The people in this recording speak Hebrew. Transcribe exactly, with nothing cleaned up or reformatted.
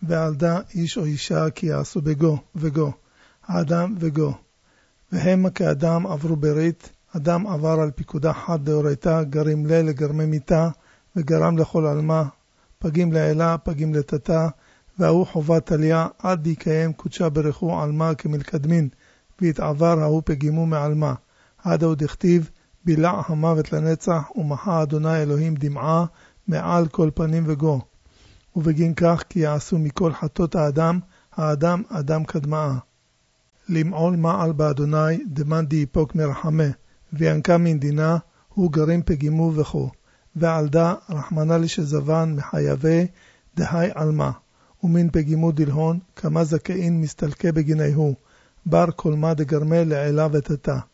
ועלדה איש או אישה כי יעשו בגו וגו, האדם וגו. והם כאדם עברו ברית, אדם עבר על פיקודה חד דאורייתא, גרים לה לגרמי מיתה, וגרם לכל עלמה, פגים לאלה, פגים לתתה, והוא חובת עליה, עד יקיים קודשה ברכו עלמה כמלקדמין, והתעבר ההוא פגימו מעלמה, עד הוא דכתיב, בילע המוות לנצח, ומחה אדוני אלוהים דמעה, מעל כל פנים וגו. ובגין כך כי יעשו מכל חטות האדם, האדם אדם קדמאה. למעול מעל באדוני, דמן די יפוק מרחמה, וינקה מן דינה, הוא גרים פגימו וכו. ועלדה רחמנה לשזבן מחייבי דהי עלמה, ומן פגימו דלהון, כמה זכאין מסתלקה בגיניהו, בר כל מה דגרמה לעילה ותתה.